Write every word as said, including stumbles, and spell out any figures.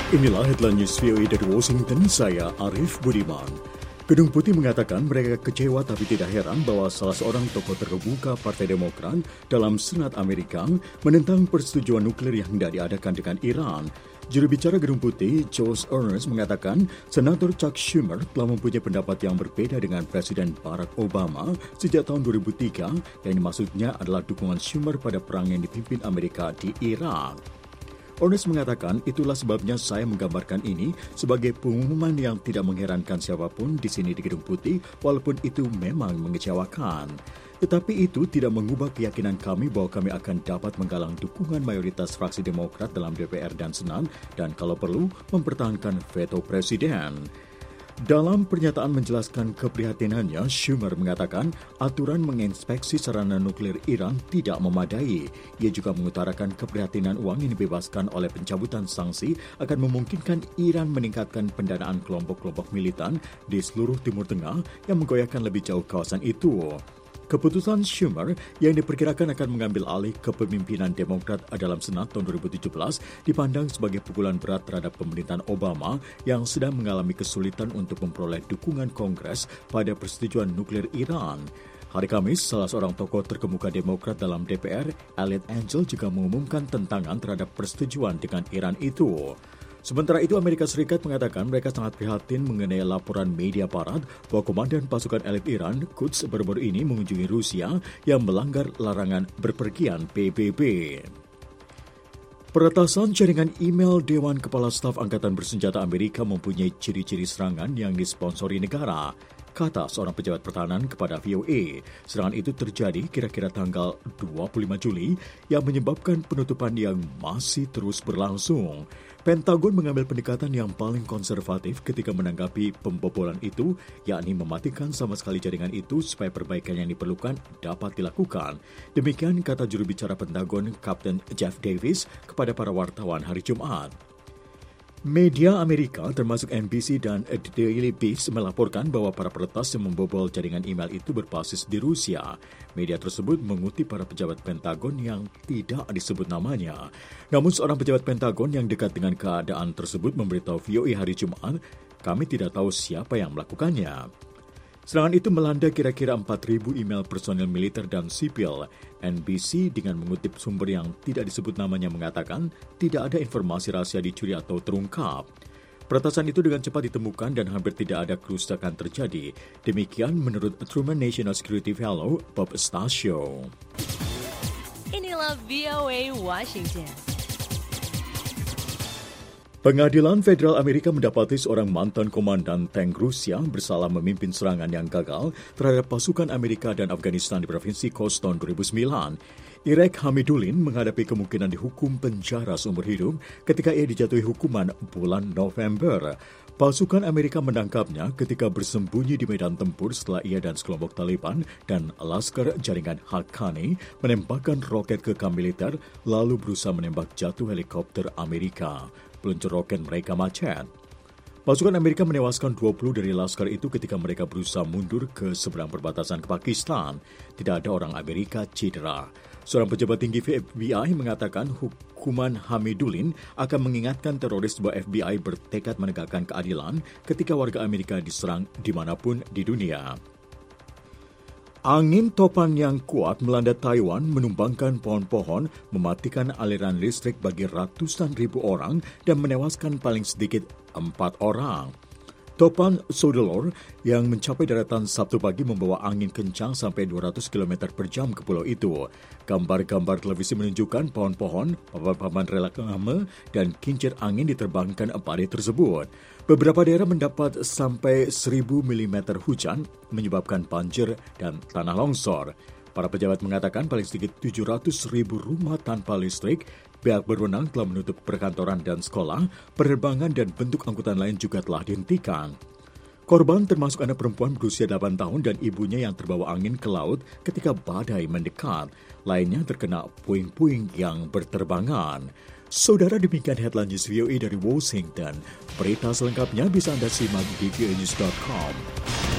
Inilah headline news V O A dari Washington, saya Arif Budiman. Gedung Putih mengatakan mereka kecewa tapi tidak heran bahwa salah seorang tokoh terkemuka Partai Demokrat dalam Senat Amerika menentang persetujuan nuklir yang hendak diadakan dengan Iran. Juru bicara Gedung Putih, Josh Earnest, mengatakan Senator Chuck Schumer telah mempunyai pendapat yang berbeda dengan Presiden Barack Obama sejak tahun dua ribu tiga, yang dimaksudnya adalah dukungan Schumer pada perang yang dipimpin Amerika di Irak. Earnest mengatakan itulah sebabnya saya menggambarkan ini sebagai pengumuman yang tidak mengherankan siapapun di sini di Gedung Putih, walaupun itu memang mengecewakan. Tetapi itu tidak mengubah keyakinan kami bahwa kami akan dapat menggalang dukungan mayoritas fraksi Demokrat dalam D P R dan Senat dan kalau perlu mempertahankan veto Presiden. Dalam pernyataan menjelaskan keprihatinannya, Schumer mengatakan aturan menginspeksi sarana nuklir Iran tidak memadai. Ia juga mengutarakan keprihatinan uang yang dibebaskan oleh pencabutan sanksi akan memungkinkan Iran meningkatkan pendanaan kelompok-kelompok militan di seluruh Timur Tengah yang menggoyahkan lebih jauh kawasan itu. Keputusan Schumer yang diperkirakan akan mengambil alih kepemimpinan Demokrat dalam Senat tahun dua ribu tujuh belas dipandang sebagai pukulan berat terhadap pemerintahan Obama yang sedang mengalami kesulitan untuk memperoleh dukungan Kongres pada persetujuan nuklir Iran. Hari Kamis, salah seorang tokoh terkemuka Demokrat dalam D P R, Eliot Engel, juga mengumumkan tentangan terhadap persetujuan dengan Iran itu. Sementara itu, Amerika Serikat mengatakan mereka sangat prihatin mengenai laporan media barat bahwa komandan pasukan elit Iran, Quds, baru-baru ini mengunjungi Rusia yang melanggar larangan berpergian P B B. Peretasan jaringan email Dewan Kepala Staf Angkatan Bersenjata Amerika mempunyai ciri-ciri serangan yang disponsori negara, kata seorang pejabat pertahanan kepada V O A. Serangan itu terjadi kira-kira tanggal dua puluh lima Juli yang menyebabkan penutupan yang masih terus berlangsung. Pentagon mengambil pendekatan yang paling konservatif ketika menanggapi pembobolan itu, yakni mematikan sama sekali jaringan itu supaya perbaikan yang diperlukan dapat dilakukan. Demikian kata juru bicara Pentagon, Kapten Jeff Davis, kepada para wartawan hari Jumat. Media Amerika termasuk N B C dan The Daily Beast melaporkan bahwa para peretas yang membobol jaringan email itu berbasis di Rusia. Media tersebut mengutip para pejabat Pentagon yang tidak disebut namanya. Namun seorang pejabat Pentagon yang dekat dengan keadaan tersebut memberitahu V O A hari Jumat, kami tidak tahu siapa yang melakukannya. Serangan itu melanda kira-kira empat ribu email personel militer dan sipil. N B C dengan mengutip sumber yang tidak disebut namanya mengatakan tidak ada informasi rahasia dicuri atau terungkap. Peretasan itu dengan cepat ditemukan dan hampir tidak ada kerusakan terjadi. Demikian menurut Truman National Security Fellow Bob Stasio. Inilah V O A Washington. Pengadilan Federal Amerika mendapati seorang mantan komandan tank Rusia bersalah memimpin serangan yang gagal terhadap pasukan Amerika dan Afghanistan di Provinsi Khost tahun dua ribu sembilan. Irek Hamidulin menghadapi kemungkinan dihukum penjara seumur hidup ketika ia dijatuhi hukuman bulan November. Pasukan Amerika menangkapnya ketika bersembunyi di medan tempur setelah ia dan sekelompok Taliban dan Laskar Jaringan Haqqani menembakkan roket ke kamp militer lalu berusaha menembak jatuh helikopter Amerika. Peluncur roket mereka macet. Pasukan Amerika menewaskan dua puluh dari laskar itu ketika mereka berusaha mundur ke seberang perbatasan ke Pakistan. Tidak ada orang Amerika cedera. Seorang pejabat tinggi F B I mengatakan hukuman Hamidulin akan mengingatkan teroris bahwa F B I bertekad menegakkan keadilan ketika warga Amerika diserang dimanapun di dunia. Angin topan yang kuat melanda Taiwan menumbangkan pohon-pohon, mematikan aliran listrik bagi ratusan ribu orang dan menewaskan paling sedikit empat orang. Topan Soudelor yang mencapai daratan Sabtu pagi membawa angin kencang sampai dua ratus kilometer per jam ke pulau itu. Gambar-gambar televisi menunjukkan pohon-pohon, papan-papan reklame, dan kincir angin diterbangkan badai tersebut. Beberapa daerah mendapat sampai seribu milimeter hujan, menyebabkan banjir dan tanah longsor. Para pejabat mengatakan paling sedikit tujuh ratus ribu rumah tanpa listrik. Pihak berwenang telah menutup perkantoran dan sekolah, penerbangan dan bentuk angkutan lain juga telah dihentikan. Korban termasuk anak perempuan berusia delapan tahun dan ibunya yang terbawa angin ke laut ketika badai mendekat. Lainnya terkena puing-puing yang berterbangan. Saudara, demikian headline news V O A dari Washington. Berita selengkapnya bisa Anda simak di v o a news dot com.